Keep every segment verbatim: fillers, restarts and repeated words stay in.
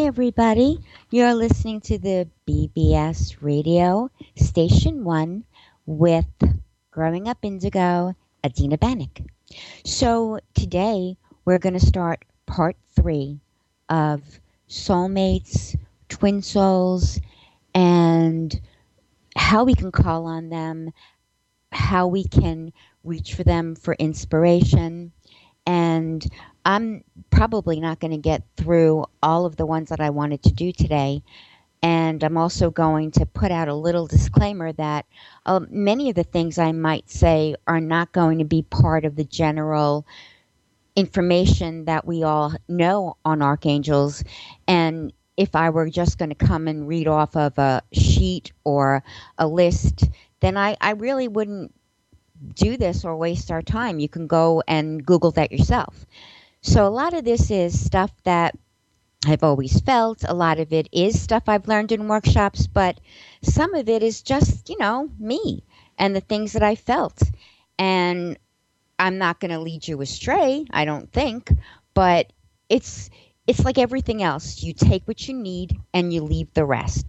everybody. You're listening to the B B S Radio Station One with Growing Up Indigo, Adina Bannock. So today we're going to start part three of soulmates, twin souls, and how we can call on them, how we can reach for them for inspiration. And I'm probably not going to get through all of the ones that I wanted to do today. And I'm also going to put out a little disclaimer that uh, many of the things I might say are not going to be part of the general information that we all know on archangels. And if I were just going to come and read off of a sheet or a list, then I, I really wouldn't do this or waste our time. You can go and Google that yourself. So a lot of this is stuff that I've always felt. A lot of it is stuff I've learned in workshops, but some of it is just, you know, me and the things that I felt. And I'm not going to lead you astray, I don't think, but it's it's like everything else. You take what you need and you leave the rest.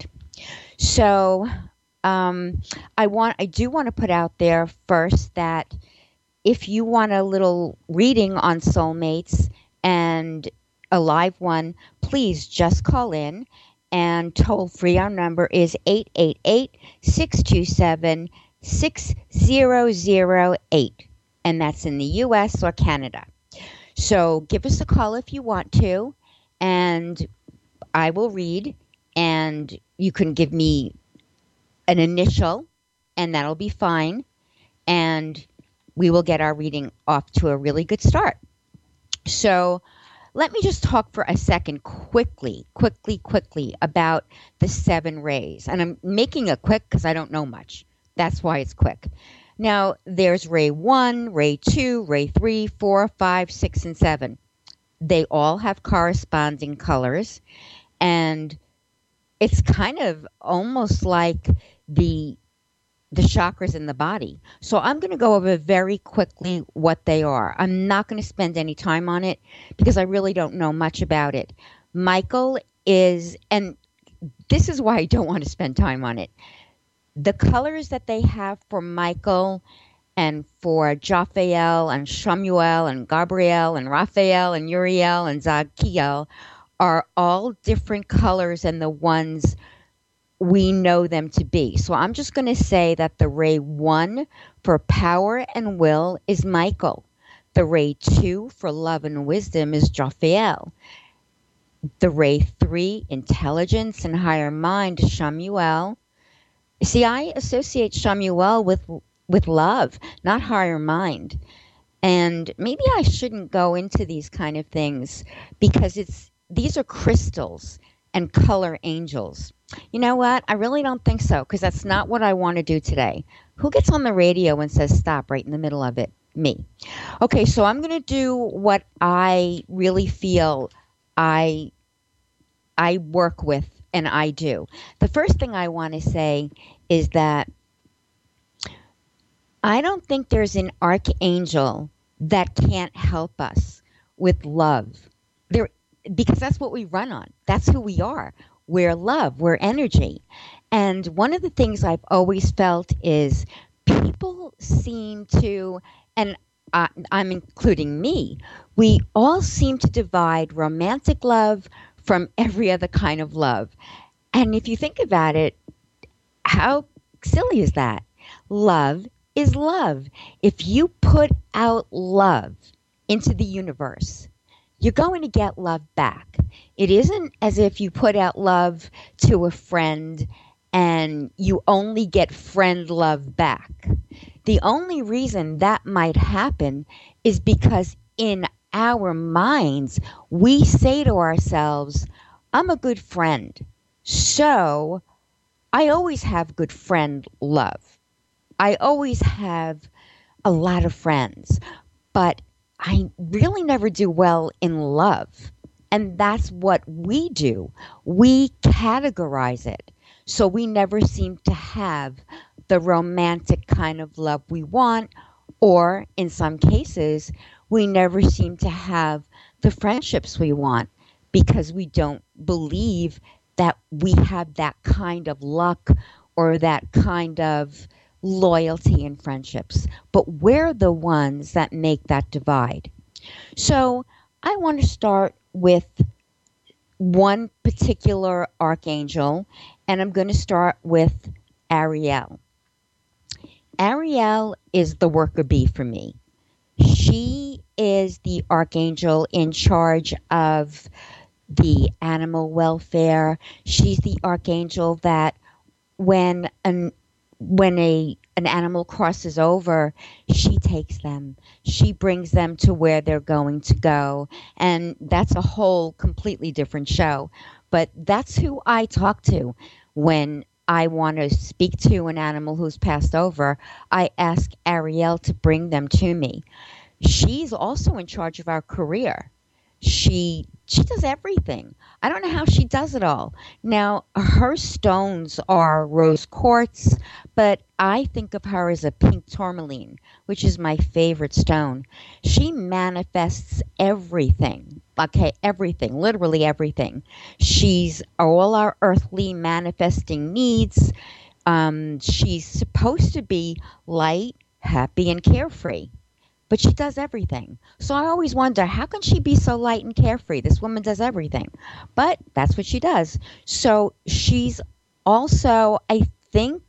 So um, I want I do want to put out there first that if you want a little reading on soulmates and a live one, please just call in, and toll free. Our number is eight eight eight, six two seven, six zero zero eight, and that's in the U S or Canada. So give us a call if you want to, and I will read, and you can give me an initial, and that'll be fine, and we will get our reading off to a really good start. So let me just talk for a second quickly, quickly, quickly about the seven rays. And I'm making it quick because I don't know much. That's why it's quick. Now, there's ray one, ray two, ray three, four, five, six, and seven. They all have corresponding colors. And it's kind of almost like the the chakras in the body. So I'm going to go over very quickly what they are. I'm not going to spend any time on it because I really don't know much about it. Michael is, and this is why I don't want to spend time on it. The colors that they have for Michael and for Jophiel and Shamuel and Gabriel and Raphael and Uriel and Zadkiel are all different colors than the ones we know them to be. So I'm just going to say that the ray one for power and will is Michael. The ray two for love and wisdom is Jophiel. The ray three, intelligence and higher mind, is Shamuel. See, I associate Shamuel with with love, not higher mind. And maybe I shouldn't go into these kind of things because it's these are crystals and color angels. You know what? I really don't think so, because that's not what I want to do today. Who gets on the radio and says stop right in the middle of it? Me. Okay, so I'm going to do what I really feel I I work with and I do. The first thing I want to say is that I don't think there's an archangel that can't help us with love. There, because that's what we run on. That's who we are. We're love. We're energy. And one of the things I've always felt is people seem to, and I, I'm including me, we all seem to divide romantic love from every other kind of love. And if you think about it, how silly is that? Love is love. If you put out love into the universe, you're going to get love back. It isn't as if you put out love to a friend and you only get friend love back. The only reason that might happen is because in our minds, we say to ourselves, I'm a good friend, so I always have good friend love. I always have a lot of friends, but I really never do well in love. And that's what we do. We categorize it. So we never seem to have the romantic kind of love we want, or in some cases, we never seem to have the friendships we want because we don't believe that we have that kind of luck or that kind of loyalty in friendships. But we're the ones that make that divide. So I want to start with one particular archangel, and I'm going to start with Ariel. Ariel is the worker bee for me. She is the archangel in charge of the animal welfare. She's the archangel that when an when a an animal crosses over, she takes them. She brings them to where they're going to go. And that's a whole completely different show. But that's who I talk to when I want to speak to an animal who's passed over. I ask Ariel to bring them to me. She's also in charge of our career. She she does everything. I don't know how she does it all. Now, her stones are rose quartz, but I think of her as a pink tourmaline, which is my favorite stone. She manifests everything. Okay, everything, literally everything. She's all our earthly manifesting needs. Um, she's supposed to be light, happy, and carefree, but she does everything. So I always wonder, how can she be so light and carefree? This woman does everything. But that's what she does. So she's also, I think,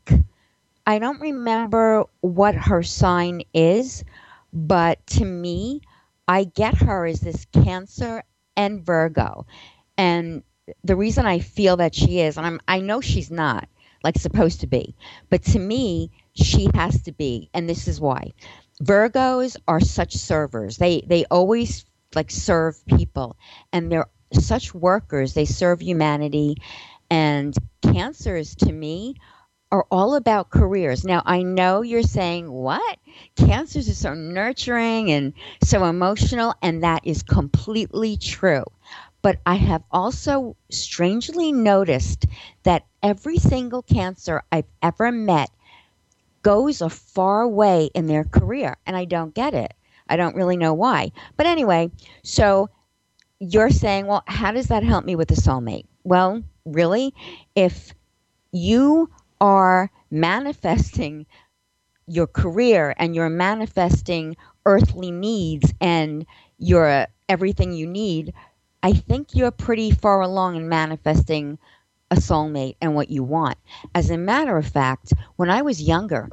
I don't remember what her sign is, but to me, I get her as this Cancer and Virgo. And the reason I feel that she is, and I'm, I know she's not, like supposed to be, but to me, she has to be. And this is why. Virgos are such servers. They they always like serve people, and they're such workers. They serve humanity. And Cancers to me are all about careers. Now I know you're saying, what? Cancers are so nurturing and so emotional, and that is completely true. But I have also strangely noticed that every single Cancer I've ever met goes a far way in their career, and I don't get it. I don't really know why. But anyway, so you're saying, well, how does that help me with the soulmate? Well, really, if you are manifesting your career and you're manifesting earthly needs and you're everything you need, I think you're pretty far along in manifesting a soulmate and what you want. As a matter of fact, when I was younger,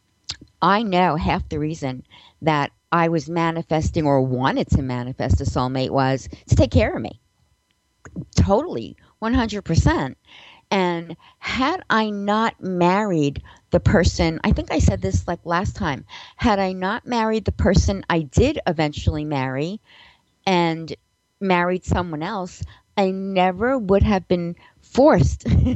I know half the reason that I was manifesting or wanted to manifest a soulmate was to take care of me. Totally, one hundred percent. And had I not married the person, I think I said this like last time, had I not married the person I did eventually marry and married someone else, I never would have been forced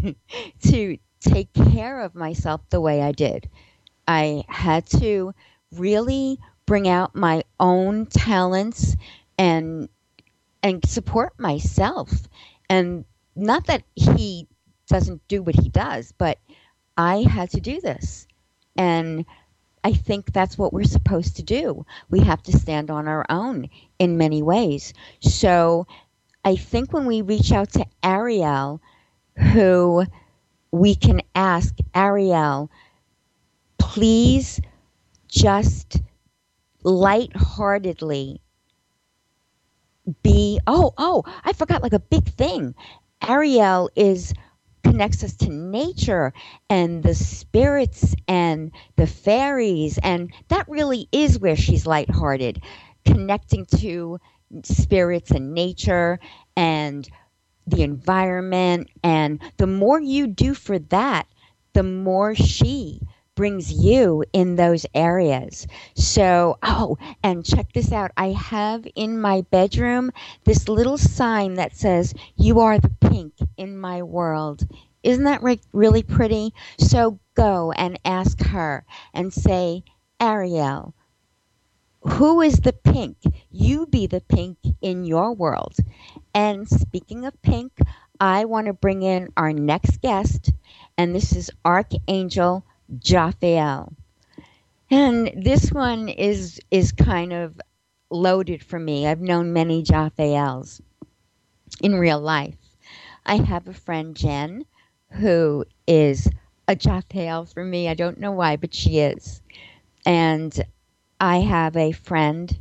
to take care of myself the way I did. I had to really bring out my own talents and and support myself. And not that he doesn't do what he does, but I had to do this. And I think that's what we're supposed to do. We have to stand on our own in many ways. So I think when we reach out to Ariel, who we can ask, Ariel, please just lightheartedly be, oh, oh, I forgot like a big thing. Ariel is connects us to nature and the spirits and the fairies, and that really is where she's lighthearted, connecting to spirits and nature and the environment. And the more you do for that, the more she brings you in those areas. So, oh, and check this out. I have in my bedroom this little sign that says, "You are the pink in my world." Isn't that re- really pretty? So go and ask her and say, Ariel, who is the pink? You be the pink in your world. And speaking of pink, I want to bring in our next guest, and this is Archangel Jophiel. And this one is is kind of loaded for me. I've known many Jophiels. in real life. I have a friend, Jen, who is a Jophiel for me. I don't know why, but she is. And I have a friend,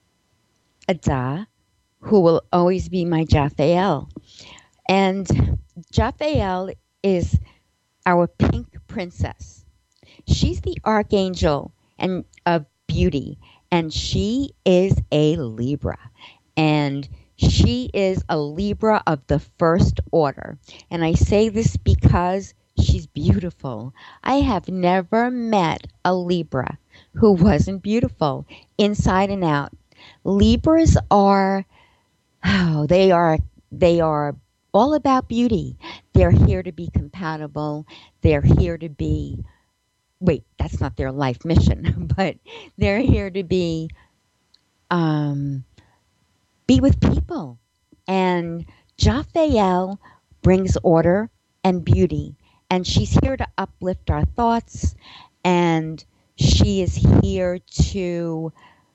Ada, who will always be my Jophiel. And Jophiel is our pink princess. She's the archangel and of beauty, and she is a Libra. And she is a Libra of the first order. And I say this because she's beautiful. I have never met a Libra who wasn't beautiful inside and out. Libras are, oh, they are, they are all about beauty. They're here to be compatible. They're here to be, wait, that's not their life mission, but they're here to be, um, be with people. And Jophiel brings order and beauty. And she's here to uplift our thoughts. And she is here to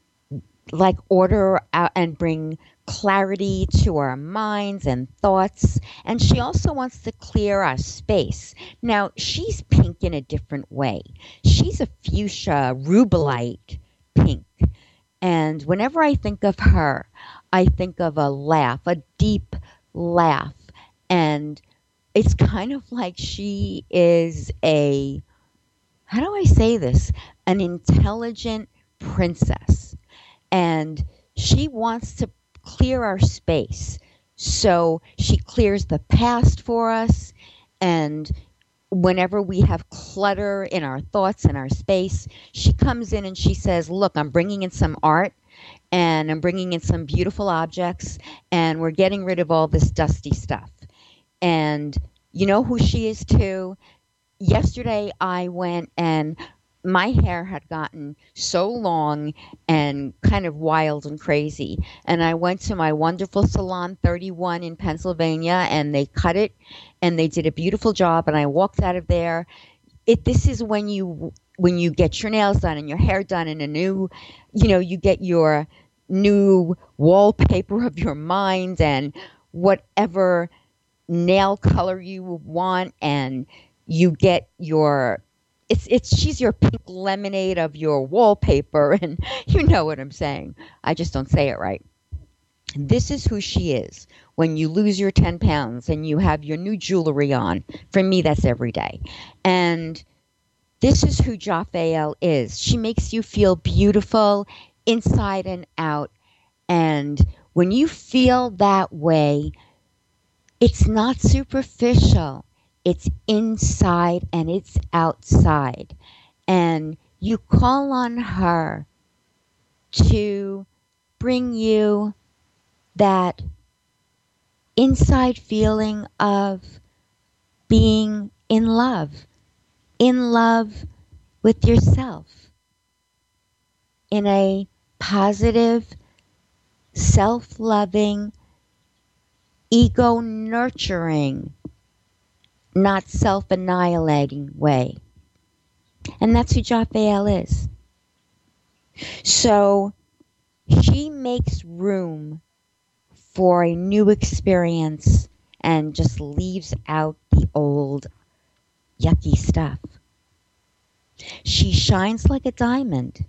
like order out and bring clarity to our minds and thoughts. And she also wants to clear our space. Now, she's pink in a different way. She's a fuchsia rubellite pink. And whenever I think of her, I think of a laugh, a deep laugh. And it's kind of like she is a, how do I say this? An intelligent princess. And she wants to clear our space. So she clears the past for us. And whenever we have clutter in our thoughts and our space, she comes in and she says, look, I'm bringing in some art and I'm bringing in some beautiful objects and we're getting rid of all this dusty stuff. And you know who she is too? Yesterday I went and my hair had gotten so long and kind of wild and crazy. And I went to my wonderful Salon thirty-one in Pennsylvania and they cut it and they did a beautiful job. And I walked out of there. It, this is when you, when you get your nails done and your hair done and a new, you know, you get your new wallpaper of your mind and whatever nail color you want. And you get your, It's it's she's your pink lemonade of your wallpaper, and you know what I'm saying. I just don't say it right. This is who she is. When you lose your ten pounds and you have your new jewelry on, for me that's every day. And this is who Jophiel is. She makes you feel beautiful inside and out. And when you feel that way, it's not superficial. It's inside and it's outside. And you call on her to bring you that inside feeling of being in love, in love with yourself, in a positive, self-loving, ego-nurturing, not self-annihilating way. And that's who Jophiel is. So she makes room for a new experience and just leaves out the old yucky stuff. She shines like a diamond.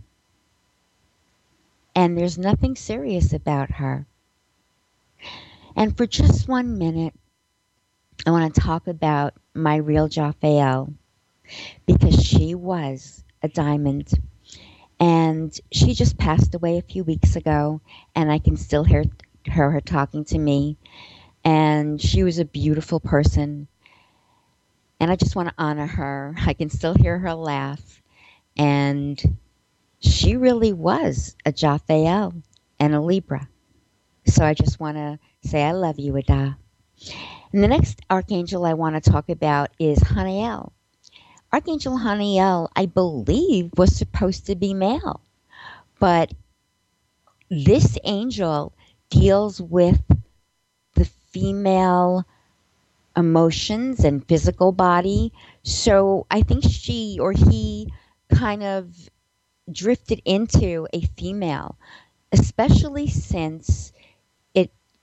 And there's nothing serious about her. And for just one minute, I want to talk about my real Jophiel, because she was a diamond. And she just passed away a few weeks ago, and I can still hear her, her talking to me. And she was a beautiful person. And I just want to honor her. I can still hear her laugh. And she really was a Jophiel and a Libra. So I just want to say I love you, Ada. And the next archangel I want to talk about is Haniel. Archangel Haniel, I believe, was supposed to be male. But this angel deals with the female emotions and physical body. So I think she or he kind of drifted into a female, especially since it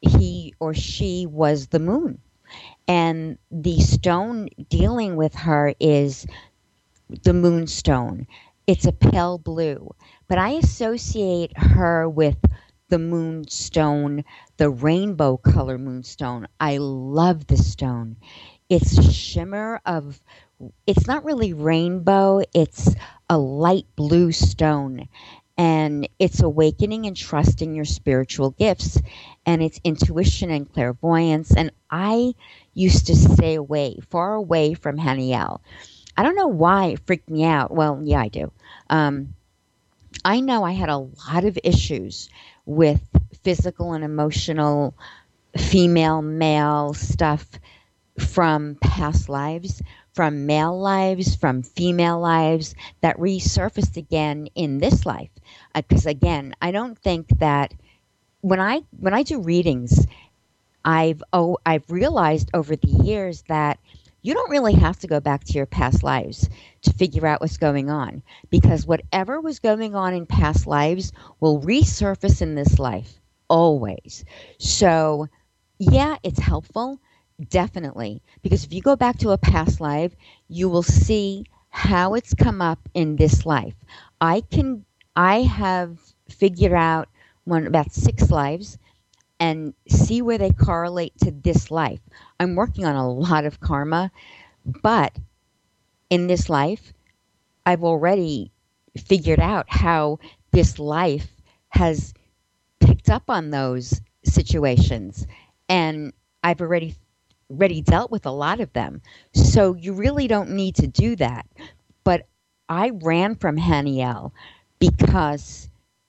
he or she was the moon. And the stone dealing with her is the moonstone. It's a pale blue, but I associate her with the moonstone, the rainbow color moonstone. I love the stone. It's a shimmer of, it's not really rainbow, it's a light blue stone. And it's awakening and trusting your spiritual gifts. And it's intuition and clairvoyance. And I used to stay away, far away from Haniel. I don't know why it freaked me out. Well, yeah, I do. Um, I know I had a lot of issues with physical and emotional female, male stuff from past lives, from male lives, from female lives that resurfaced again in this life. Because again, I don't think that when I when I do readings, I've oh I've realized over the years that you don't really have to go back to your past lives to figure out what's going on, because whatever was going on in past lives will resurface in this life always. So, yeah, it's helpful, definitely, because if you go back to a past life, you will see how it's come up in this life. I can I have figured out one about six lives and see where they correlate to this life. I'm working on a lot of karma, but in this life, I've already figured out how this life has picked up on those situations, and I've already already dealt with a lot of them. So you really don't need to do that. But I ran from Haniel because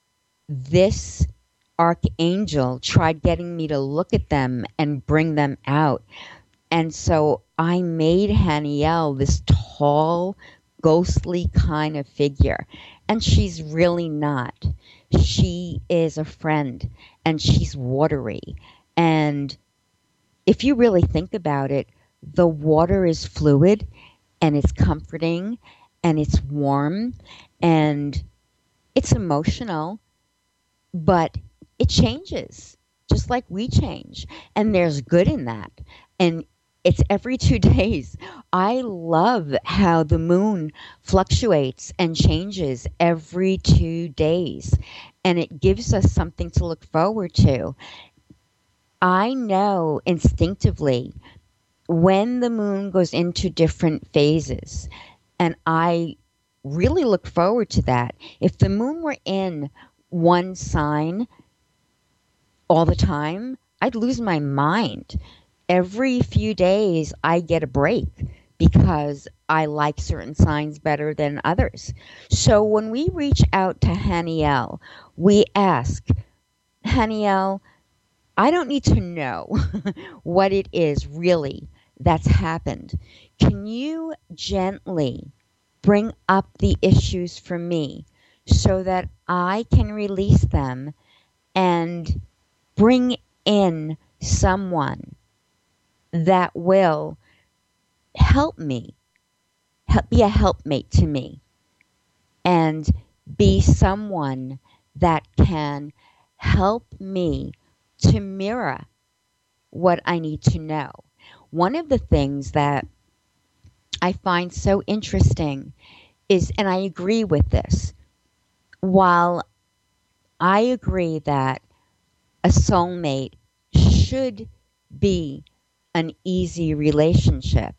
this archangel tried getting me to look at them and bring them out. And so I made Haniel this tall, ghostly kind of figure. And she's really not. She is a friend, and she's watery. And if you really think about it, the water is fluid, and it's comforting, and it's warm, and it's emotional, but it changes just like we change. And there's good in that. And it's every two days. I love how the moon fluctuates and changes every two days. And it gives us something to look forward to. I know instinctively when the moon goes into different phases. And I really look forward to that. If the moon were in one sign all the time, I'd lose my mind. Every few days, I get a break because I like certain signs better than others. So when we reach out to Haniel, we ask, Haniel, I don't need to know what it is really that's happened. Can you gently bring up the issues for me so that I can release them and bring in someone that will help me, help, be a helpmate to me, and be someone that can help me to mirror what I need to know. One of the things that I find so interesting is, and I agree with this, while I agree that a soulmate should be an easy relationship,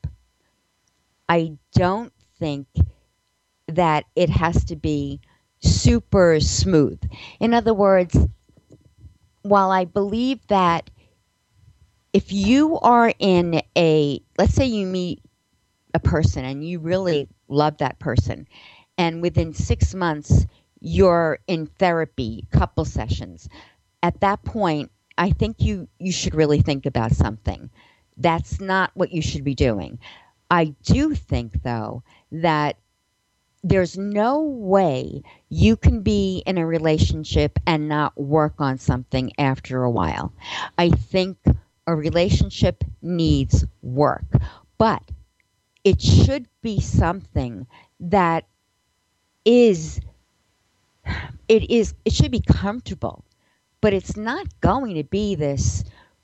I don't think that it has to be super smooth. In other words, while I believe that if you are in a, let's say you meet a person and you really love that person, and within six months you're in therapy, couple sessions, at that point, I think you, you should really think about something. That's not what you should be doing. I do think, though, that there's no way you can be in a relationship and not work on something after a while. I think a relationship needs work, but it should be something that is, it is, it should be comfortable, but it's not going to be this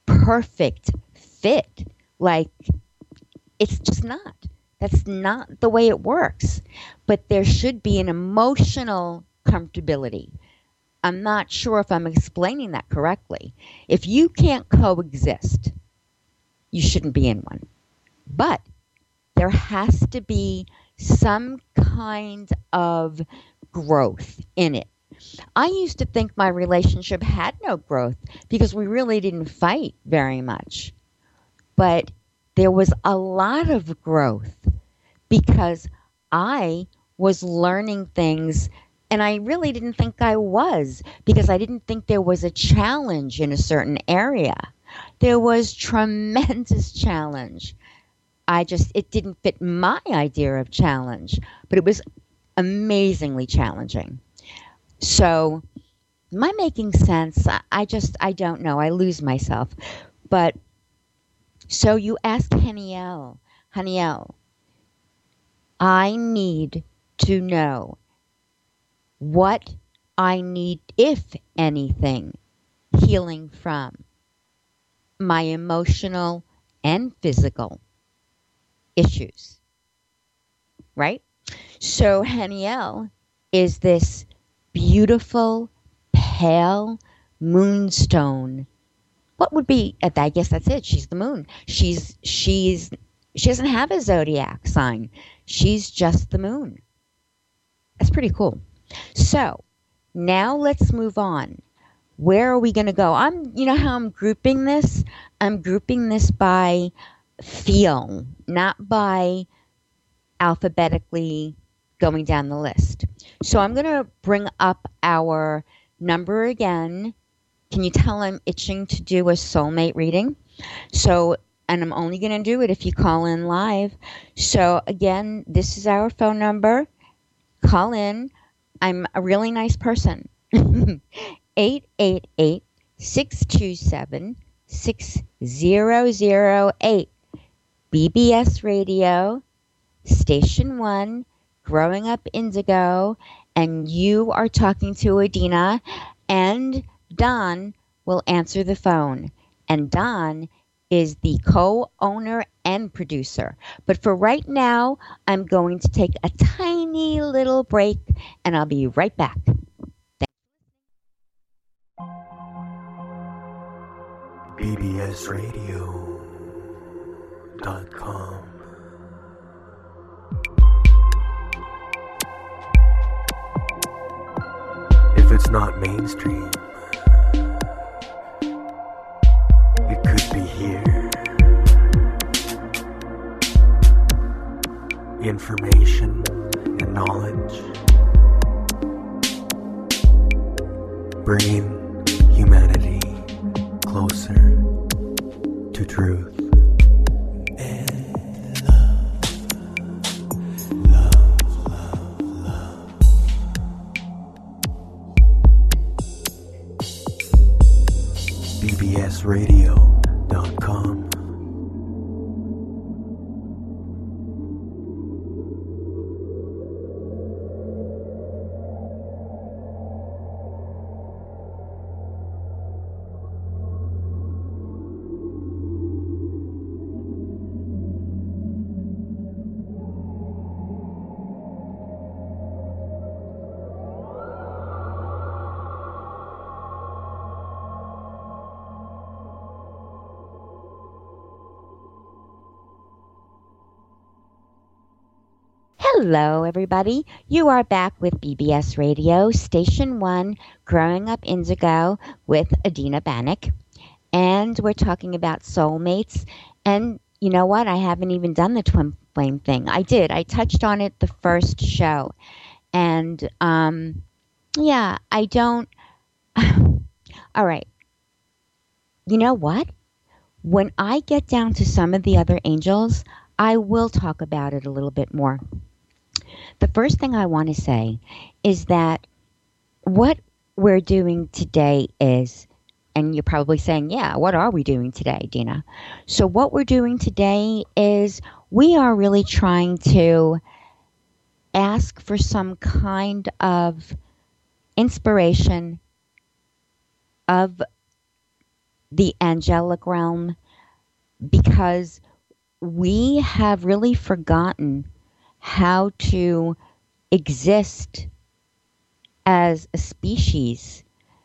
perfect fit. Like, it's just not. That's not the way it works. But there should be an emotional comfortability. I'm not sure if I'm explaining that correctly. If you can't coexist, you shouldn't be in one. But there has to be some kind of growth in it. I used to think my relationship had no growth because we really didn't fight very much. But there was a lot of growth because I was learning things, and I really didn't think I was, because I didn't think there was a challenge in a certain area. There was tremendous challenge. I just, it didn't fit my idea of challenge, but it was amazingly challenging. So, am I making sense? I, I just, I don't know. I lose myself. But, so you asked Haniel, Haniel, I need to know what I need, if anything, healing from my emotional and physical issues, right? So Haniel is this beautiful, pale moonstone. What would be, I guess that's it. She's the moon. She's, she's, she doesn't have a zodiac sign. She's just the moon. That's pretty cool. So now let's move on. Where are we going to go? I'm, you know how I'm grouping this? I'm grouping this by feel, not by alphabetically going down the list. So I'm going to bring up our number again. Can you tell I'm itching to do a soulmate reading? So, and I'm only going to do it if you call in live. So again, this is our phone number. Call in. I'm a really nice person. eight eight eight, six two seven, six zero zero eight. B B S Radio, Station one, Growing Up Indigo, and you are talking to Adina, and Don will answer the phone. And Don is the co-owner and producer. But for right now, I'm going to take a tiny little break, and I'll be right back. B B S radio dot com. If it's not mainstream, it could be here. Information and knowledge, bringing humanity closer to truth and love, love, love, love. B B S radio dot com. Hello, everybody. You are back with B B S Radio, Station one, Growing Up Indigo with Adina Bannock. And we're talking about soulmates. And you know what? I haven't even done the twin flame thing. I did. I touched on it the first show. And, um, yeah, I don't... All right. You know what? When I get down to some of the other angels, I will talk about it a little bit more. The first thing I want to say is that what we're doing today is, and you're probably saying, yeah, what are we doing today, Dina? So what we're doing today is we are really trying to ask for some kind of inspiration, of the angelic realm, because we have really forgotten how to exist as a species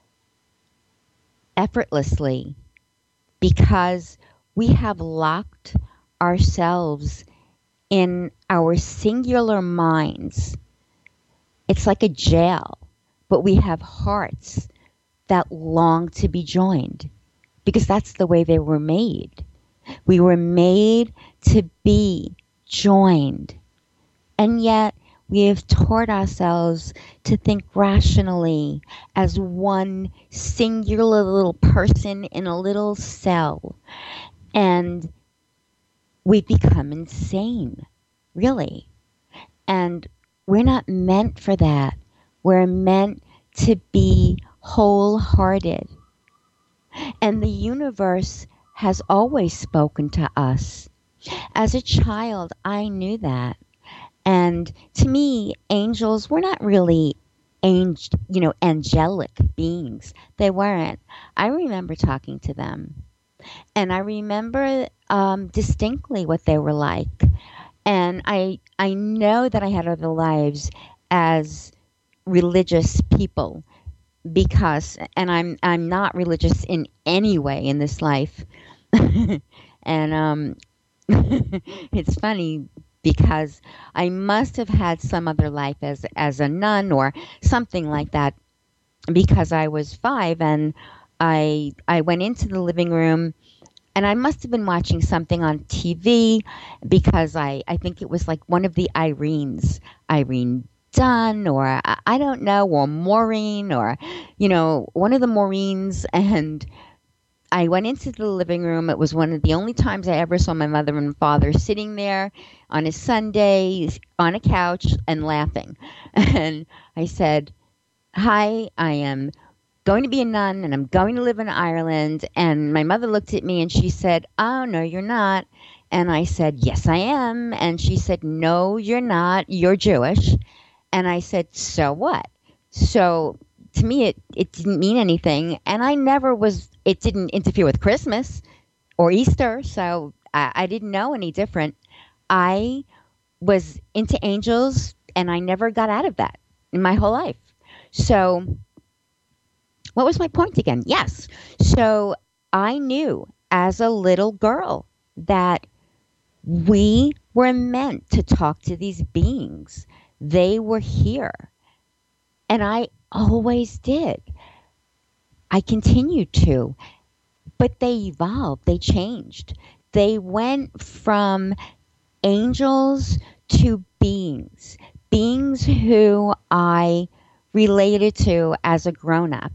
effortlessly, because we have locked ourselves in our singular minds. It's like a jail, but we have hearts that long to be joined, because that's the way they were made. We were made to be joined. And yet we have taught ourselves to think rationally as one singular little person in a little cell. And we've become insane, really. And we're not meant for that. We're meant to be wholehearted. And the universe has always spoken to us. As a child, I knew that. And to me, angels were not really angel, you know, angelic beings. They weren't. I remember talking to them. And I remember um, distinctly what they were like. And I I know that I had other lives as religious people, because and I'm I'm not religious in any way in this life. And um it's funny, because I must have had some other life as as a nun or something like that, because I was five and I I went into the living room, and I must have been watching something on T V, because I, I think it was like one of the Irenes, Irene Dunn, or I, I don't know, or Maureen, or, you know, one of the Maureens. And I went into the living room. It was one of the only times I ever saw my mother and father sitting there on a Sunday on a couch and laughing. And I said, "Hi, I am going to be a nun and I'm going to live in Ireland." And my mother looked at me and she said, "Oh, no, you're not." And I said, "Yes, I am." And she said, "No, you're not. You're Jewish." And I said, "So what?" So to me, it, it didn't mean anything. And I never was, it didn't interfere with Christmas or Easter. So I, I didn't know any different. I was into angels and I never got out of that in my whole life. So what was my point again? Yes. So I knew as a little girl that we were meant to talk to these beings. They were here. And I always did. I continued to. But they evolved. They changed. They went from angels to beings. Beings who I related to as a grown-up.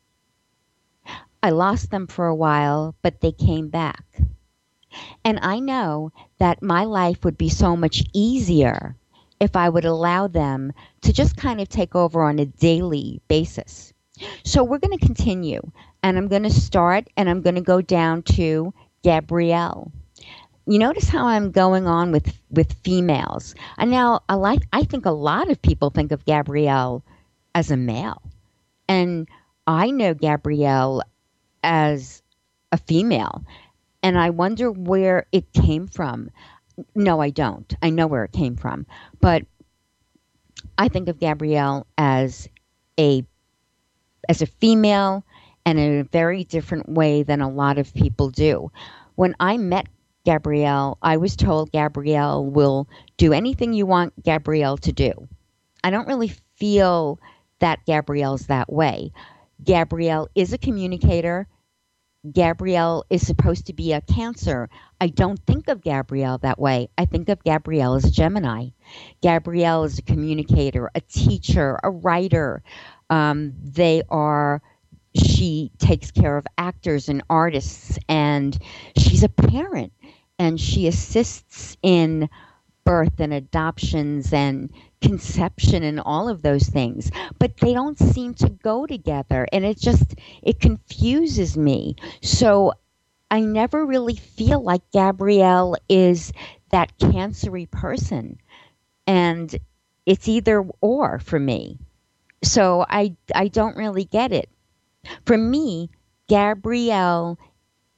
I lost them for a while, but they came back. And I know that my life would be so much easier if I would allow them to just kind of take over on a daily basis. So we're going to continue, and I'm going to start, and I'm going to go down to Gabrielle. You notice how I'm going on with, with females. And now I like I think a lot of people think of Gabrielle as a male. And I know Gabrielle as a female. And I wonder where it came from. No, I don't. I know where it came from. But I think of Gabrielle as a as a female, and in a very different way than a lot of people do. When I met Gabrielle, I was told Gabrielle will do anything you want Gabrielle to do. I don't really feel that Gabrielle's that way. Gabrielle is a communicator. Gabrielle is supposed to be a Cancer. I don't think of Gabrielle that way. I think of Gabrielle as a Gemini. Gabrielle is a communicator, a teacher, a writer. Um, they are, she takes care of actors and artists, and she's a parent, and she assists in birth and adoptions and conception and all of those things, but they don't seem to go together, and it just it confuses me. So I never really feel like Gabrielle is that Cancery person, and it's either or for me. So I I don't really get it. For me, Gabrielle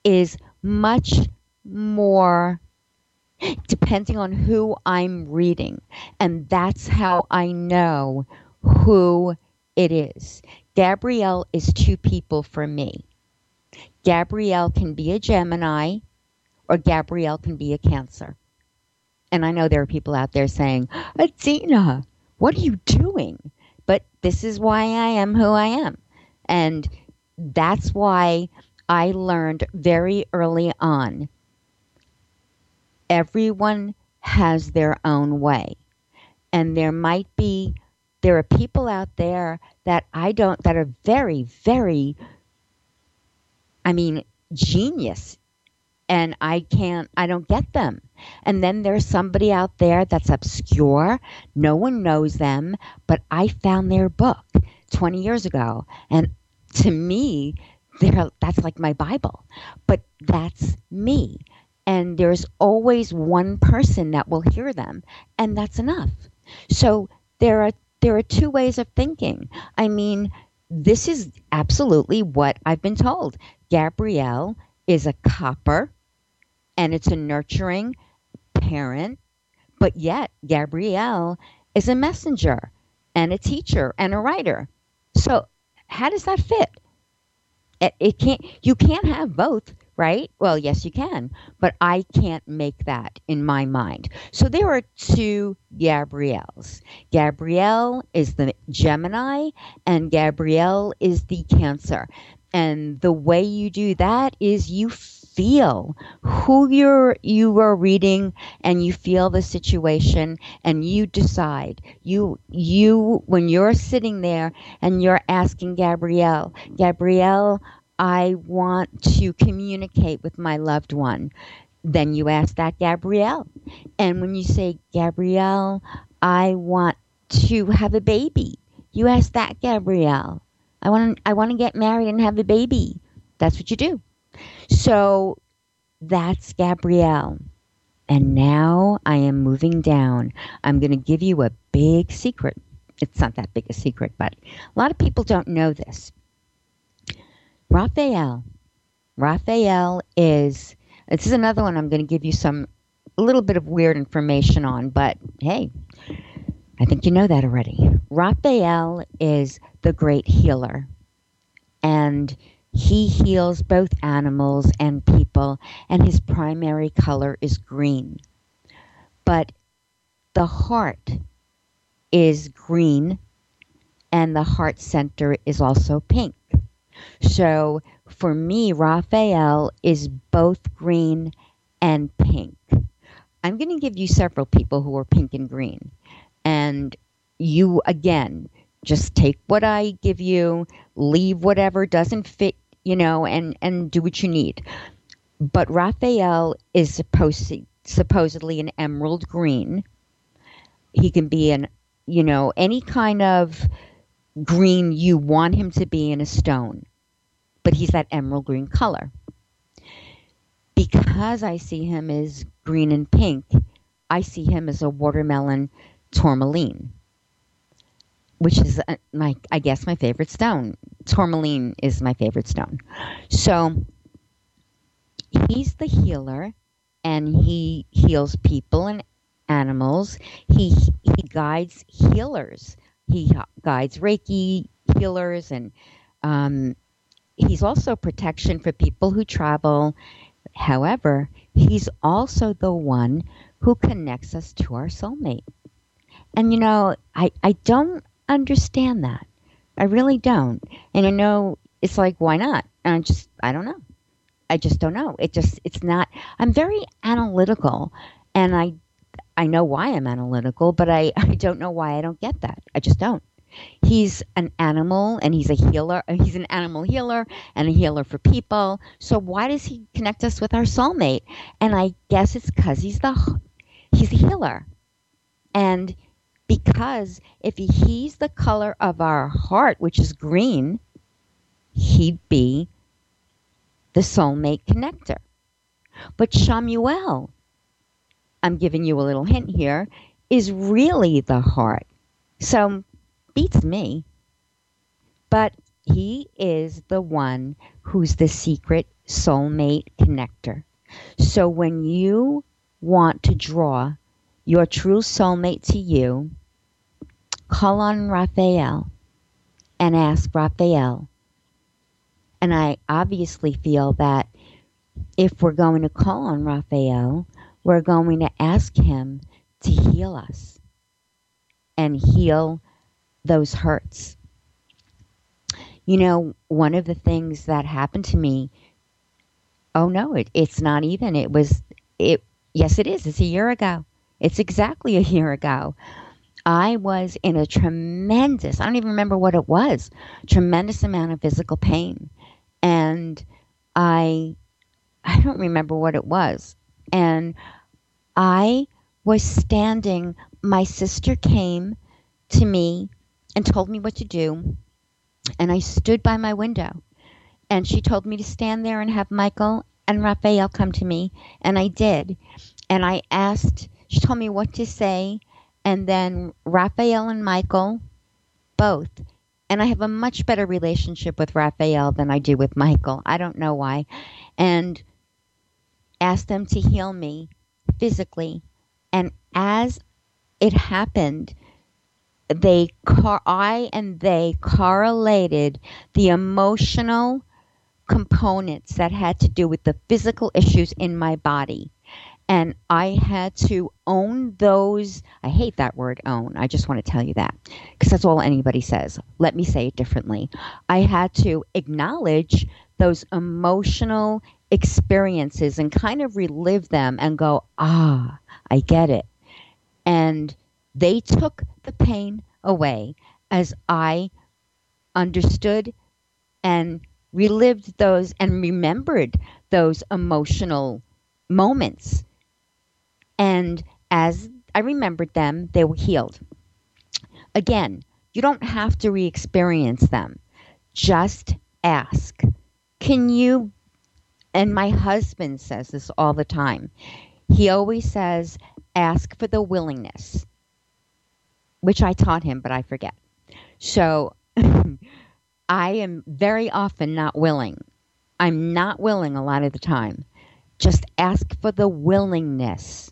is much more depending on who I'm reading. And that's how I know who it is. Gabrielle is two people for me. Gabrielle can be a Gemini or Gabrielle can be a Cancer. And I know there are people out there saying, Adina, what are you doing? But this is why I am who I am. And that's why I learned very early on, everyone has their own way. And there might be, there are people out there that I don't, that are very, very, I mean, genius. And I can't, I don't get them. And then there's somebody out there that's obscure. No one knows them, but I found their book twenty years ago. And to me, they're, that's like my Bible. But that's me. And there's always one person that will hear them. And that's enough. So there are, there are two ways of thinking. I mean, this is absolutely what I've been told. Gabrielle is a copper. And it's a nurturing parent, but yet Gabrielle is a messenger and a teacher and a writer. So how does that fit? It, it can't. You can't have both, right? Well, yes, you can, but I can't make that in my mind. So there are two Gabrielles. Gabrielle is the Gemini, and Gabrielle is the Cancer. And the way you do that is you feel who you're you are reading, and you feel the situation, and you decide. You you when you're sitting there and you're asking Gabrielle, Gabrielle, I want to communicate with my loved one. Then you ask that Gabrielle. And when you say, Gabrielle, I want to have a baby, you ask that Gabrielle. I want to, I want to get married and have a baby. That's what you do. So that's Gabrielle. And now I am moving down. I'm going to give you a big secret. It's not that big a secret, but a lot of people don't know this. Raphael. Raphael is, this is another one I'm going to give you some, a little bit of weird information on, but hey, I think you know that already. Raphael is the great healer, and he heals both animals and people, and his primary color is green. But the heart is green, and the heart center is also pink. So for me, Raphael is both green and pink. I'm going to give you several people who are pink and green. And you, again, just take what I give you, leave whatever doesn't fit, you know, and, and do what you need. But Raphael is supposed to, supposedly an emerald green. He can be an, you know, any kind of green you want him to be in a stone. But he's that emerald green color. Because I see him as green and pink, I see him as a watermelon tourmaline, which is uh, my, I guess, my favorite stone. Tourmaline is my favorite stone. So he's the healer, and he heals people and animals. He he guides healers. He guides Reiki healers, and um, he's also protection for people who travel. However, he's also the one who connects us to our soulmate. And, you know, I, I don't understand that. I really don't. And I know it's like, why not? And I just, I don't know. I just don't know. It just, it's not, I'm very analytical, and I, I know why I'm analytical, but I, I don't know why I don't get that. I just don't. He's an animal, and he's a healer. He's an animal healer and a healer for people. So why does he connect us with our soulmate? And I guess it's because he's the, he's the healer. And because if he, he's the color of our heart, which is green, he'd be the soulmate connector. But Shamuel, I'm giving you a little hint here, is really the heart. So beats me. But he is the one who's the secret soulmate connector. So when you want to draw your true soulmate to you, call on Raphael and ask Raphael. And I obviously feel that if we're going to call on Raphael, we're going to ask him to heal us and heal those hurts. You know, one of the things that happened to me, oh no, it, it's not even, it was, it, yes it is, it's a year ago. It's exactly a year ago. I was in a tremendous, I don't even remember what it was, tremendous amount of physical pain. And I, I don't remember what it was. And I was standing, my sister came to me and told me what to do. And I stood by my window. And she told me to stand there and have Michael and Raphael come to me. And I did. And I asked, she told me what to say. And then Raphael and Michael, both. And I have a much better relationship with Raphael than I do with Michael. I don't know why. And asked them to heal me physically. And as it happened, they car- I and they correlated the emotional components that had to do with the physical issues in my body. And I had to own those. I hate that word, own. I just want to tell you that because that's all anybody says. Let me say it differently. I had to acknowledge those emotional experiences and kind of relive them and go, ah, I get it. And they took the pain away as I understood and relived those and remembered those emotional moments. And as I remembered them, they were healed. Again, you don't have to re-experience them. Just ask. Can you, and my husband says this all the time. He always says, ask for the willingness, which I taught him, but I forget. So I am very often not willing. I'm not willing a lot of the time. Just ask for the willingness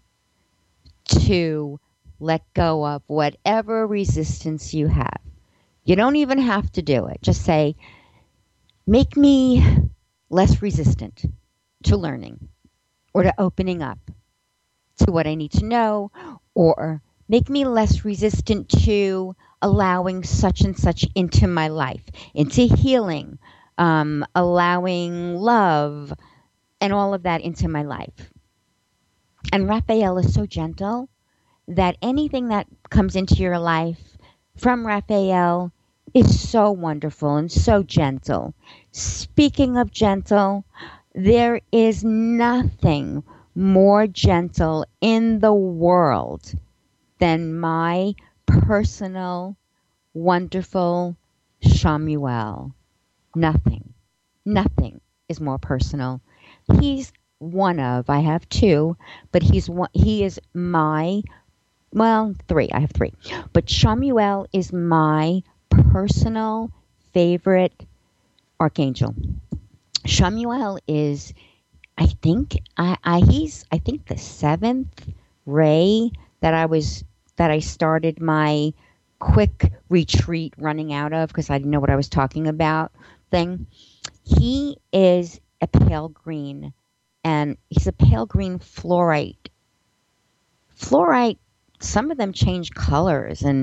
to let go of whatever resistance you have. You don't even have to do it. Just say, make me less resistant to learning or to opening up to what I need to know, or make me less resistant to allowing such and such into my life, into healing, um, allowing love, and all of that into my life. And Raphael is so gentle that anything that comes into your life from Raphael is so wonderful and so gentle. Speaking of gentle, there is nothing more gentle in the world than my personal, wonderful Shamuel. Nothing. Nothing is more personal. He's one of, I have two, but he's one, he is my, well, three, I have three. But Shamuel is my personal favorite archangel. Shamuel is, I think, I, I he's, I think the seventh ray that I was, that I started my quick retreat running out of because I didn't know what I was talking about thing. He is a pale green, and he's a pale green fluorite. Fluorite, some of them change colors, and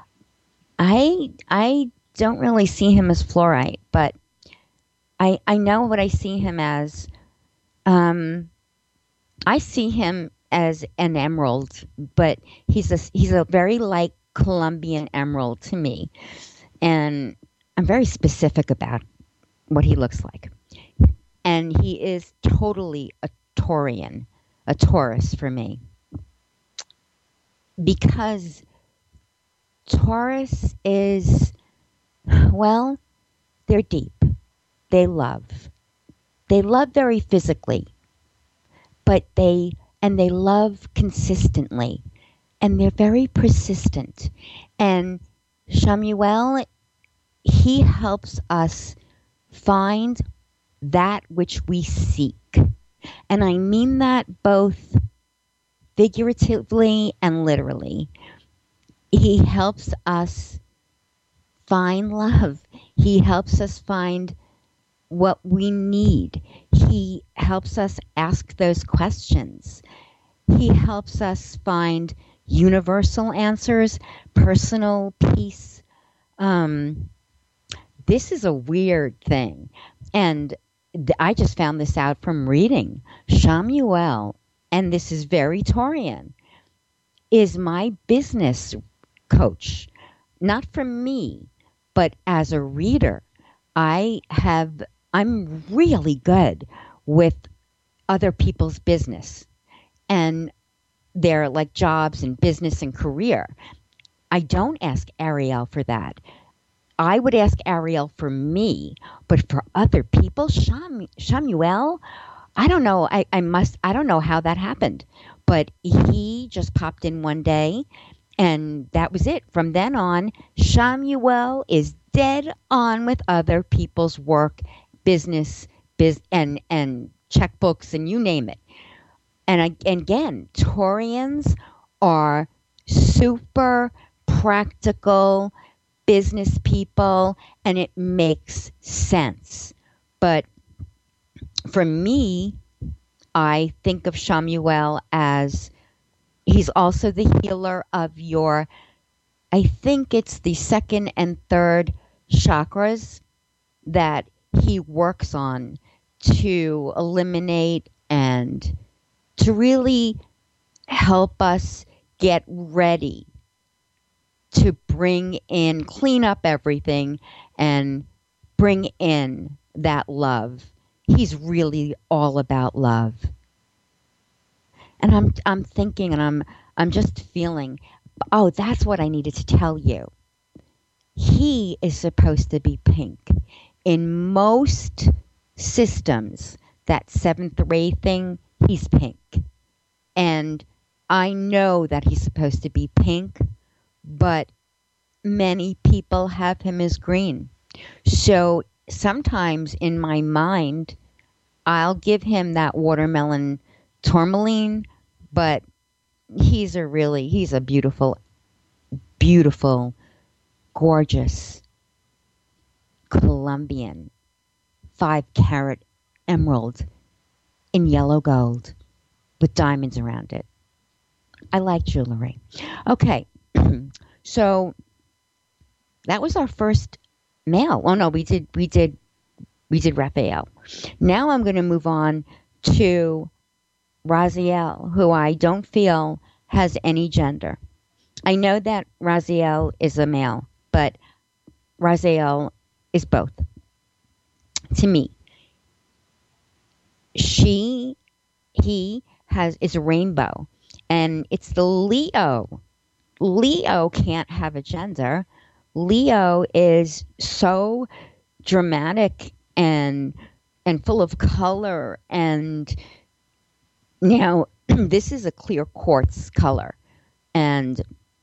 I I don't really see him as fluorite, but I I know what I see him as. Um, I see him as an emerald, but he's a he's a very light Colombian emerald to me, and I'm very specific about what he looks like. And he is totally a Taurian, a Taurus for me. Because Taurus is, well, they're deep. They love. They love very physically, but they, and they love consistently. And they're very persistent. And Shamuel, he helps us find that which we seek. And I mean that both figuratively and literally. He helps us find love. He helps us find what we need. He helps us ask those questions. He helps us find universal answers, personal peace. Um, this is a weird thing. And th- I just found this out from reading. Shamuel, and this is very Taurian, is my business coach. Not from me, but as a reader. I have, I'm really good with other people's business and their like jobs and business and career. I don't ask Ariel for that. I would ask Ariel for me, but for other people, Sham, Shamuel, I don't know. I, I must, I don't know how that happened, but he just popped in one day and that was it. From then on, Shamuel is dead on with other people's work, business, biz, and, and checkbooks, and you name it. And, I, and again, Taurians are super practical business people, and it makes sense. But for me, I think of Shamuel as he's also the healer of your, I think it's the second and third chakras that he works on to eliminate and to really help us get ready to bring in, clean up everything and bring in that love. He's really all about love. And I'm I'm thinking and I'm I'm just feeling, oh, that's what I needed to tell you. He is supposed to be pink. In most systems, that seventh ray thing, he's pink. And I know that he's supposed to be pink, but many people have him as green. So sometimes in my mind, I'll give him that watermelon tourmaline, but he's a really, he's a beautiful, beautiful, gorgeous Colombian five carat emerald in yellow gold with diamonds around it. I like jewelry. Okay. So that was our first male. Oh no, we did, we did, we did Raphael. Now I'm going to move on to Raziel, who I don't feel has any gender. I know that Raziel is a male, but Raziel is both. To me, she, he has is a rainbow, and it's the Leo. Leo can't have a gender. Leo is so dramatic and and full of color, and now this is a clear quartz color, and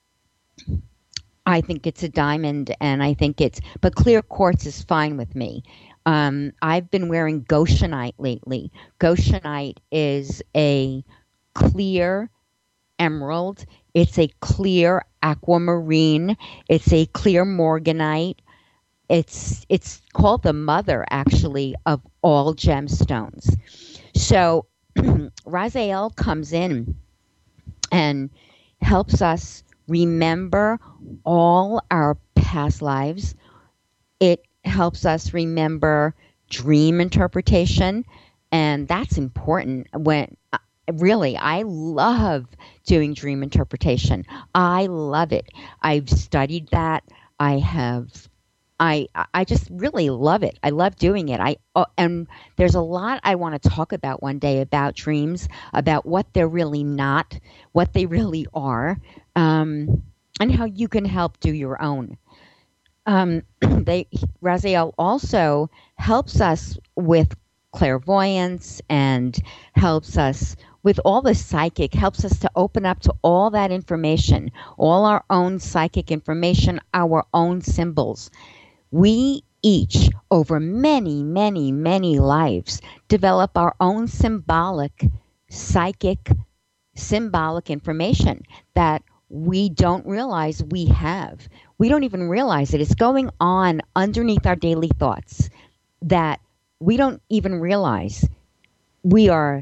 I think it's a diamond, and I think it's, but clear quartz is fine with me. Um, I've been wearing Goshenite lately. Goshenite is a clear emerald. It's a clear aquamarine. It's a clear morganite. It's it's called the mother, actually, of all gemstones. So Raziel comes in and helps us remember all our past lives. It helps us remember dream interpretation, and that's important. When uh, really, I love doing dream interpretation. I love it. I've studied that. I have. I I just really love it. I love doing it. I uh, and there's a lot I want to talk about one day about dreams, about what they're really not, what they really are, um, and how you can help do your own. Um, they Raziel also helps us with clairvoyance and helps us with all the psychic, helps us to open up to all that information, all our own psychic information, our own symbols. We each, over many, many, many lives, develop our own symbolic, psychic, symbolic information that we don't realize we have. We don't even realize it. It's going on underneath our daily thoughts that we don't even realize we are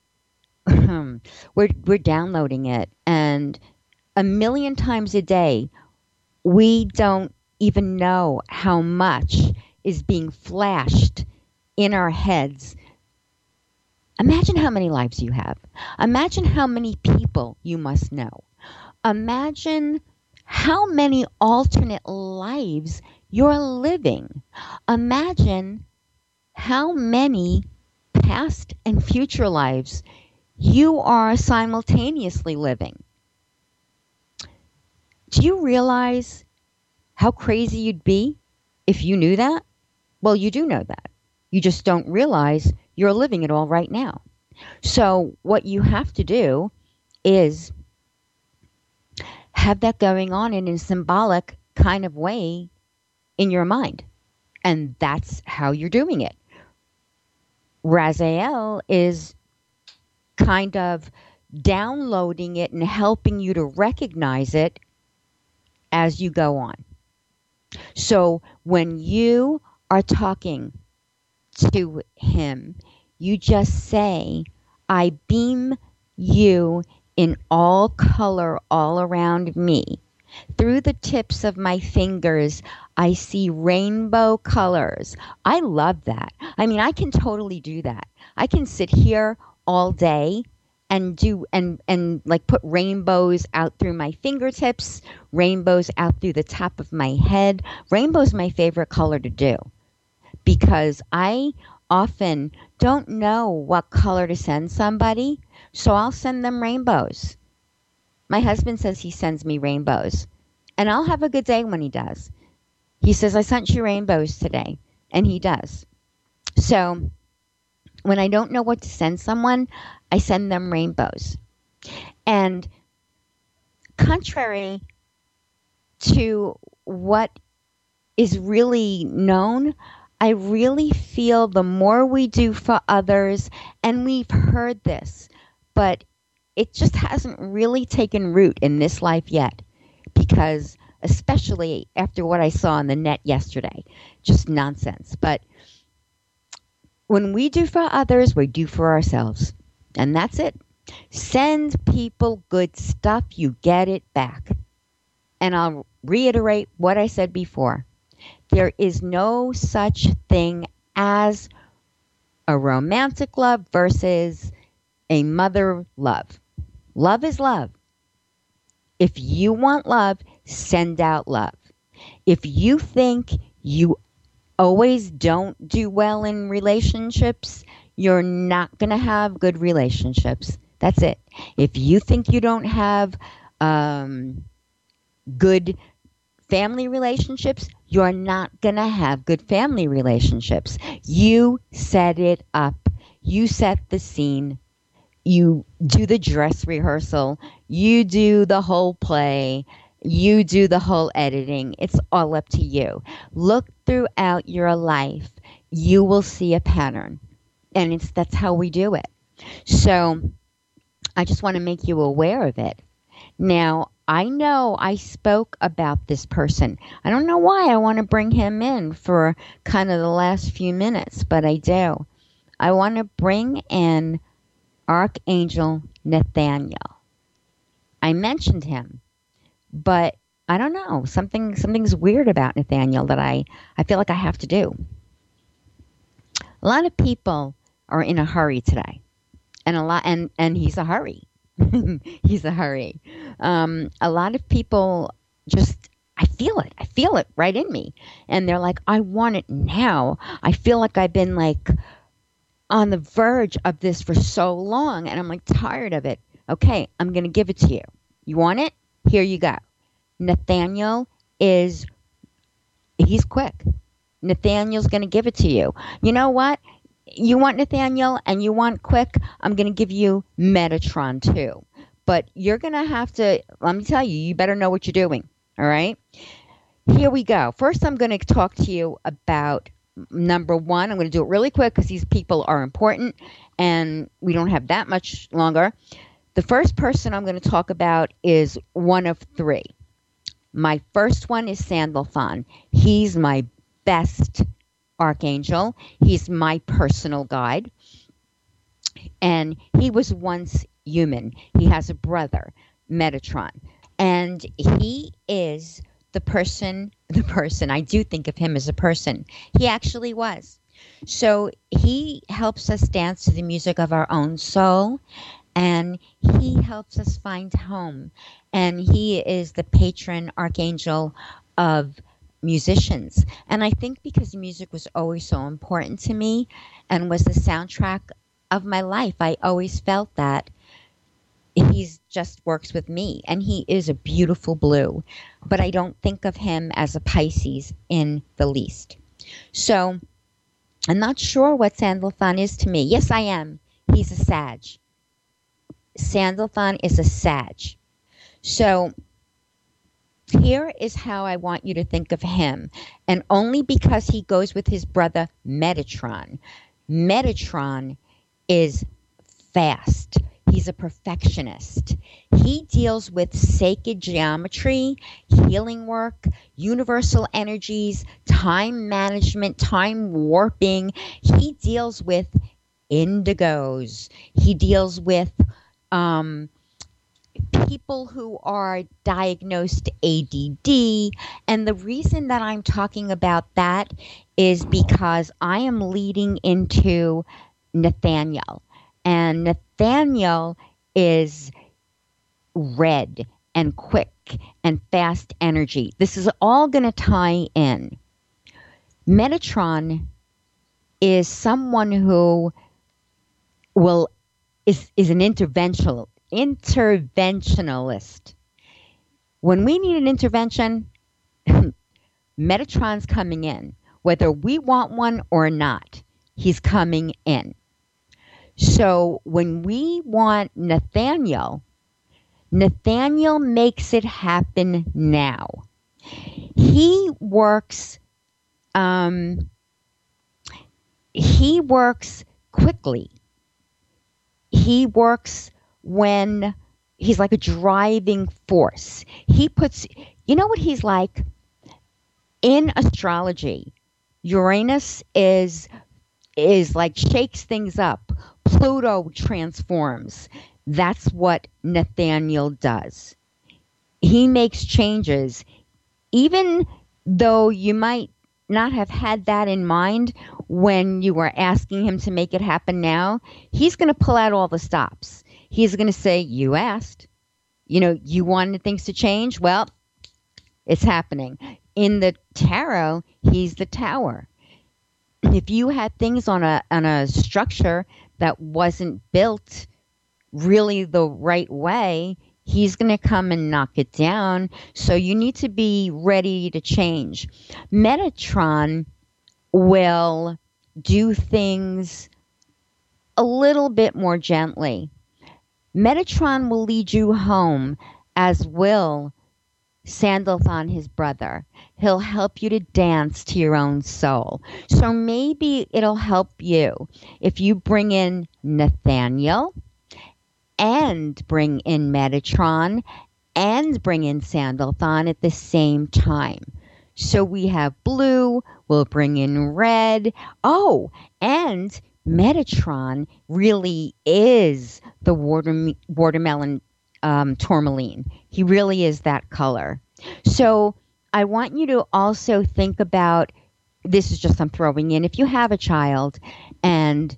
we're we're downloading it, and a million times a day we don't even know how much is being flashed in our heads. Imagine how many lives you have. Imagine how many people you must know. Imagine how many alternate lives you're living. Imagine how many past and future lives you are simultaneously living. Do you realize how crazy you'd be if you knew that? Well, you do know that. You just don't realize you're living it all right now. So what you have to do is have that going on in a symbolic kind of way in your mind. And that's how you're doing it. Raziel is kind of downloading it and helping you to recognize it as you go on. So when you are talking to him, you just say, I beam you in all color all around me. Through the tips of my fingers, I see rainbow colors. I love that. I mean, I can totally do that. I can sit here all day and do and and like put rainbows out through my fingertips, rainbows out through the top of my head. Rainbow's my favorite color to do because I often don't know what color to send somebody, so I'll send them rainbows. My husband says he sends me rainbows, and I'll have a good day when he does. He says, I sent you rainbows today, and he does. So when I don't know what to send someone, I send them rainbows. And contrary to what is really known, I really feel the more we do for others, and we've heard this, but it just hasn't really taken root in this life yet, because especially after what I saw on the net yesterday, just nonsense. But when we do for others, we do for ourselves. And that's it. Send people good stuff, you get it back. And I'll reiterate what I said before. There is no such thing as a romantic love versus a mother love. Love is love. If you want love, send out love. If you think you always don't do well in relationships, you're not going to have good relationships. That's it. If you think you don't have um, good family relationships, you're not going to have good family relationships. You set it up. You set the scene. You do the dress rehearsal. You do the whole play. You do the whole editing. It's all up to you. Look throughout your life. You will see a pattern. And it's that's how we do it. So I just want to make you aware of it. Now, I know I spoke about this person. I don't know why I want to bring him in for kind of the last few minutes, but I do. I want to bring in Archangel Nathaniel. I mentioned him, but I don't know. Something something's weird about Nathaniel that I, I feel like I have to do. A lot of people are in a hurry today. And a lot and, and he's a hurry. He's a hurry. Um, a lot of people just, I feel it. I feel it right in me. And they're like, I want it now. I feel like I've been like on the verge of this for so long. And I'm like tired of it. Okay, I'm going to give it to you. You want it? Here you go. Nathaniel is, he's quick. Nathaniel's going to give it to you. You know what? You want Nathaniel and you want quick, I'm going to give you Metatron too. But you're going to have to, let me tell you, you better know what you're doing. All right? here we go. First, I'm going to talk to you about number one. I'm going to do it really quick because these people are important and we don't have that much longer. The first person I'm going to talk about is one of three. My first one is Sandalphon. He's my best archangel. He's my personal guide. And he was once human. He has a brother, Metatron. And he is the person, the person, I do think of him as a person. He actually was. So he helps us dance to the music of our own soul. And he helps us find home. And he is the patron archangel of musicians. And I think because music was always so important to me and was the soundtrack of my life, I always felt that he's just works with me. And he is a beautiful blue. But I don't think of him as a Pisces in the least. So I'm not sure what Sandalphon is to me. Yes, I am. He's a Sag. Sandalphon is a Sag. So here is how I want you to think of him. And only because he goes with his brother Metatron. Metatron is fast. He's a perfectionist. He deals with sacred geometry, healing work, universal energies, time management, time warping. He deals with indigos. He deals with um, people who are diagnosed A D D. And the reason that I'm talking about that is because I am leading into Nathaniel. And Nathaniel is red and quick and fast energy. This is all going to tie in. Metatron is someone who will is is an interventional interventionalist. When we need an intervention, Metatron's coming in. Whether we want one or not, he's coming in. So when we want Nathaniel, Nathaniel makes it happen now. He works, um, he works quickly. He works when he's like a driving force. He puts, you know what he's like? In astrology, Uranus is is like shakes things up. Pluto transforms. That's what Nathaniel does. He makes changes. Even though you might not have had that in mind when you were asking him to make it happen now, he's going to pull out all the stops. He's going to say, you asked. You know, you wanted things to change? Well, it's happening. In the tarot, he's the tower. If you had things on a on a structure that wasn't built really the right way, he's going to come and knock it down. So you need to be ready to change. Metatron will do things a little bit more gently. Metatron will lead you home, as will Sandalphon, his brother. He'll help you to dance to your own soul. So maybe it'll help you if you bring in Nathaniel and bring in Metatron and bring in Sandalphon at the same time. So we have blue, we'll bring in red. Oh, and Metatron really is the water, watermelon um, tourmaline. He really is that color. So I want you to also think about, this is just I'm throwing in, if you have a child and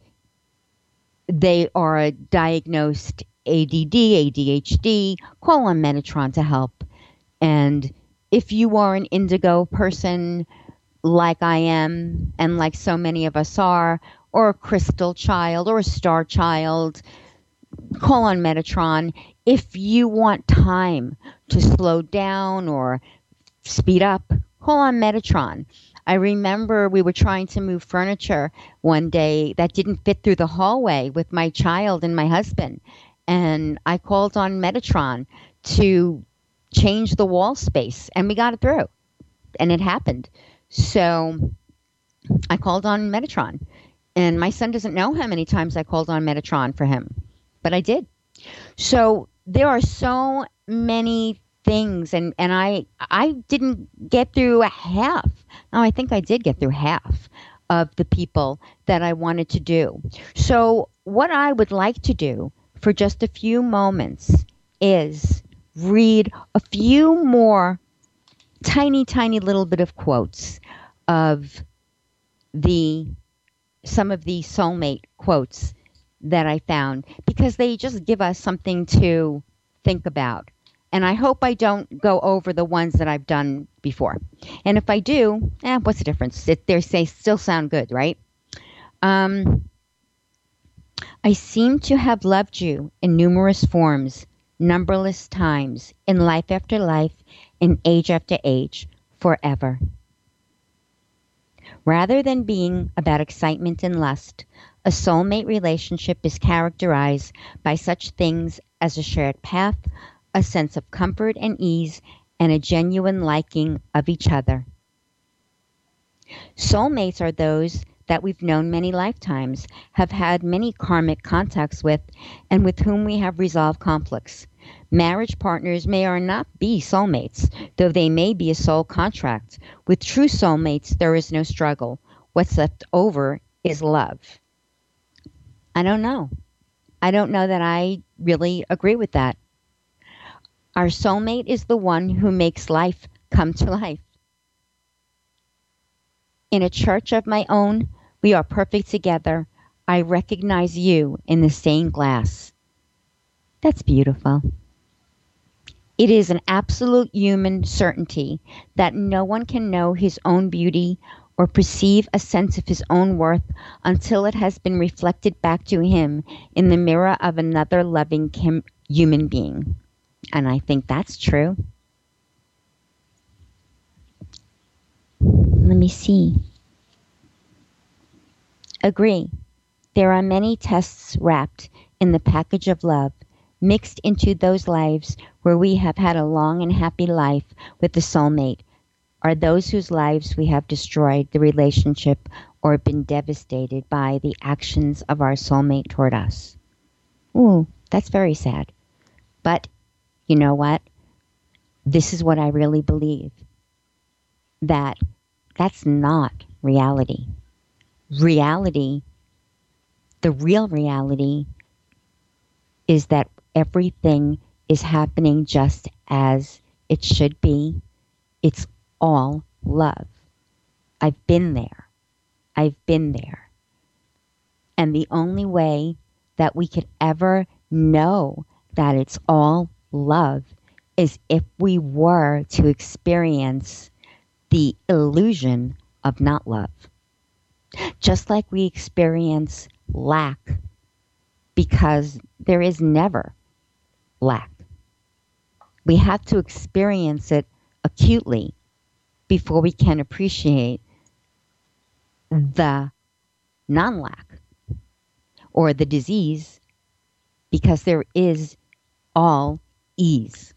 they are diagnosed A D D, A D H D, call on Metatron to help. And if you are an indigo person like I am, and like so many of us are, or a crystal child or a star child, call on Metatron. If you want time to slow down or speed up, call on Metatron. I remember we were trying to move furniture one day that didn't fit through the hallway with my child and my husband. And I called on Metatron to change the wall space, and we got it through. and it happened. So I called on Metatron, and my son doesn't know how many times I called on Metatron for him, but I did. So there are so many things, and, and I I didn't get through half. No, I think I did get through half of the people that I wanted to do. So what I would like to do for just a few moments is read a few more tiny, tiny little bit of quotes of the some of the soulmate quotes that I found, because they just give us something to think about. And I hope I don't go over the ones that I've done before. And if I do, eh, what's the difference? It, they say still sound good, right? Um, I seem to have loved you in numerous forms, numberless times, in life after life, in age after age, forever. Rather than being about excitement and lust, a soulmate relationship is characterized by such things as a shared path, a sense of comfort and ease, and a genuine liking of each other. Soulmates are those that we've known many lifetimes, have had many karmic contacts with, and with whom we have resolved conflicts. Marriage partners may or not be soulmates, though they may be a soul contract. With true soulmates, there is no struggle. What's left over is love. I don't know. I don't know that I really agree with that. Our soulmate is the one who makes life come to life. In a church of my own, we are perfect together. I recognize you in the stained glass. That's beautiful. It is an absolute human certainty that no one can know his own beauty or perceive a sense of his own worth until it has been reflected back to him in the mirror of another loving kim- human being. And I think that's true. Let me see. Agree. There are many tests wrapped in the package of love, mixed into those lives where we have had a long and happy life with the soulmate, are those whose lives we have destroyed the relationship or been devastated by the actions of our soulmate toward us. Ooh, that's very sad. But you know what? This is what I really believe. That that's not reality. Reality, the real reality, is that everything is happening just as it should be. It's all love. I've been there. I've been there. And the only way that we could ever know that it's all love is if we were to experience the illusion of not love. Just like we experience lack, because there is never lack. We have to experience it acutely before we can appreciate the non-lack or the disease, because there is all ease.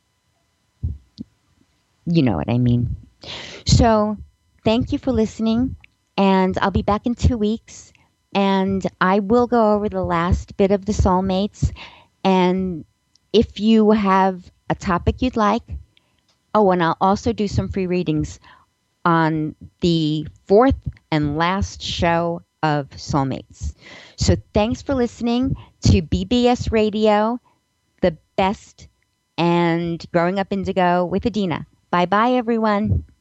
You know what I mean. So thank you for listening, and I'll be back in two weeks, and I will go over the last bit of the soulmates. And if you have a topic you'd like, oh, and I'll also do some free readings on the fourth and last show of Soulmates. So thanks for listening to B B S Radio, the best, and Growing Up Indigo with Adina. Bye-bye, everyone.